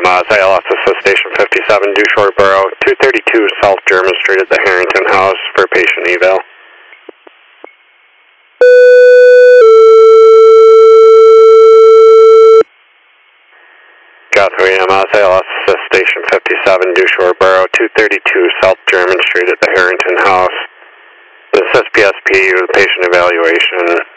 ILS Assist Station 57, due Shoreboro, 232 South German Street at the Harrington House for patient eval. Gotham EMS, ILS Assist Station 57, due Shoreboro, 232 South German Street at the Harrington House. This is PSP with patient evaluation.